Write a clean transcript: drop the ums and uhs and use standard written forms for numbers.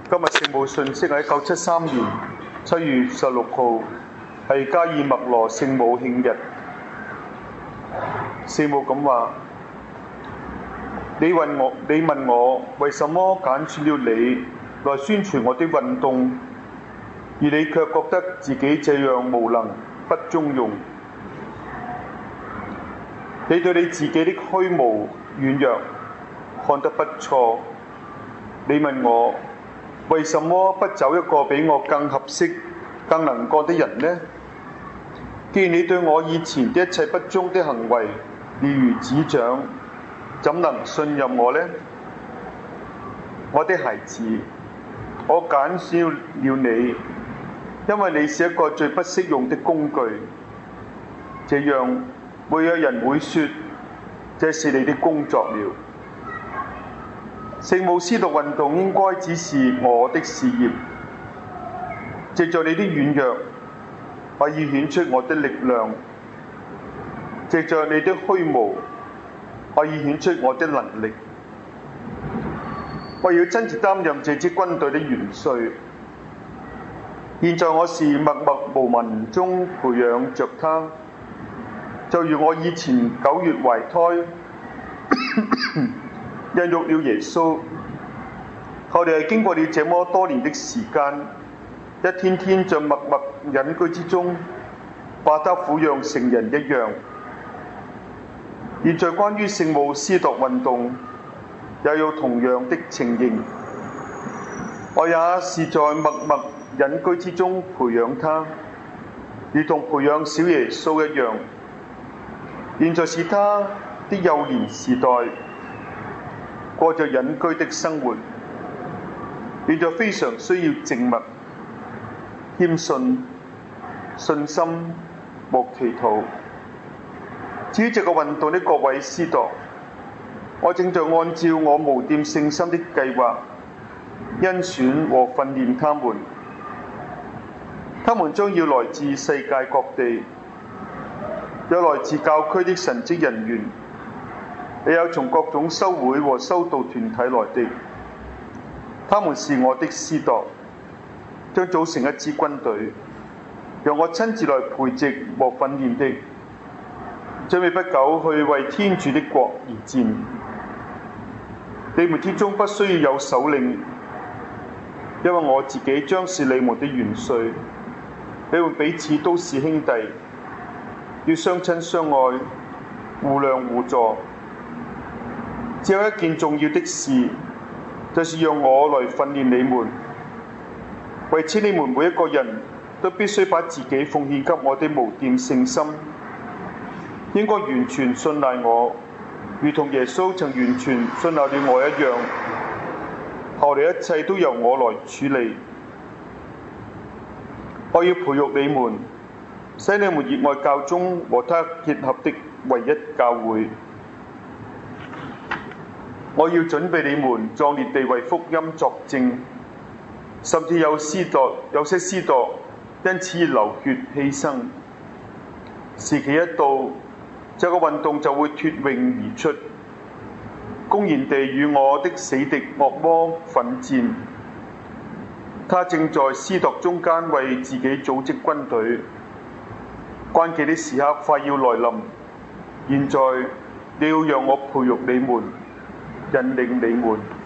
今日聖母信息喺1973年7月16號，係加爾默羅聖母慶日。聖母咁話：你問我為什麼揀選了你來宣傳我的運動，而你卻覺得自己這樣無能不中用？你對你自己的虛無軟弱看得不錯，你問我為什麼不找一個比我更合適、更能幹的人呢？既然你對我以前的一切不忠的行為了如指掌，怎能信任我呢？我的孩子，我揀選了你，因為你是一個最不適用的工具。這樣沒有人會說這是你的工作了。聖母司鐸運動應該只是我的事業，藉著你的軟弱，可以顯出我的力量；藉著你的虛無，可以顯出我的能力。我要親自擔任這支軍隊的元帥。現在我是默默無聞中培養着他，就如我以前9月懷胎，孕育了耶穌，後來經過了這麼多年的時間，一天天在默默隱居之中，把他撫養成人一樣。現在關於聖母司鐸運動，也有同樣的情形。我也是在默默隱居之中培養他，如同培養小耶穌一樣。現在是他的幼年時代，過着隱居的生活，現在非常需要靜默、謙遜、信心和祈禱。至於這個運動的各位司鐸，我正在按照我無玷聖心的計劃，甄選和訓練他們。他們將要來自世界各地，有來自教區的神職人員，也有從各種修會和修道團體來的。他們是我的司鐸，將組成一支軍隊，由我親自來培植和訓練的，準備不久去為天主的國而戰。你們之中不需要有首領，因為我自己將是你們的元帥。你們彼此都是兄弟，要相親相愛，互諒互助。只有一件重要的事，就是讓我來訓練你們。為此，你們每一個人都必須把自己奉獻給我的無玷聖心，應該完全信賴我，如同耶穌曾完全信賴了我一樣。後來一切都由我來處理。我要培育你們，使你們熱愛教宗和他結合的唯一教會。我要準備你們壯烈地為福音作證，甚至有些司鐸因此而流血犧牲。時期一到，這個運動就會脫穎而出，公然地與我的死敵惡魔奮戰。他正在司鐸中間為自己組織軍隊，關鍵的時刻快要來臨。現在你要讓我培育你們，引領你們。